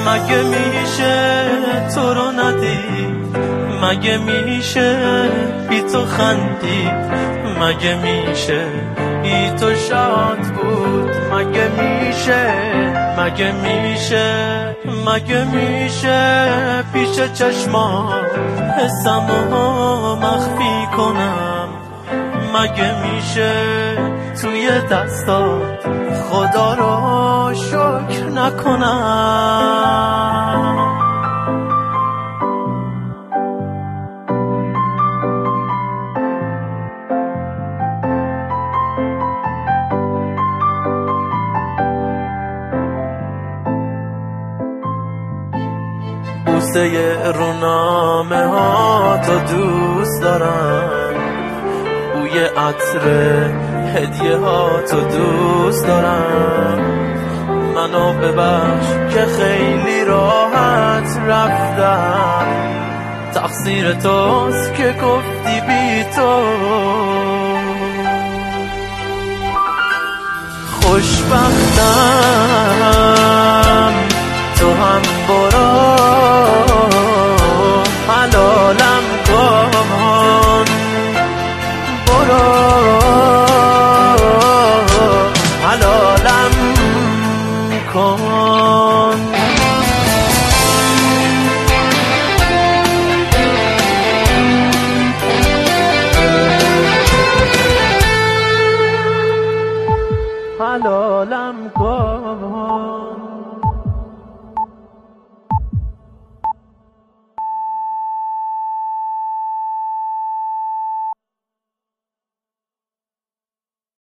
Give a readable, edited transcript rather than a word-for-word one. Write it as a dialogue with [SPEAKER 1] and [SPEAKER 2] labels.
[SPEAKER 1] مگه میشه تو رو ندید؟ مگه میشه بی تو خندید؟ مگه میشه بی تو شاد بود؟ مگه میشه مگه میشه مگه میشه پیش چشمات حسمو مخفی کنم؟ مگه میشه توی دستات خدا رو شکر نکنم؟ بوسه رونامه ها تو دوست دارم، بوی عطر هدیه ها تو دوست دارم. منو ببخش که خیلی راحت رفتم، تقصیر توست که گفتی بی تو خوشبختم. تو هم برو حلالم کن، برو حلالم کن.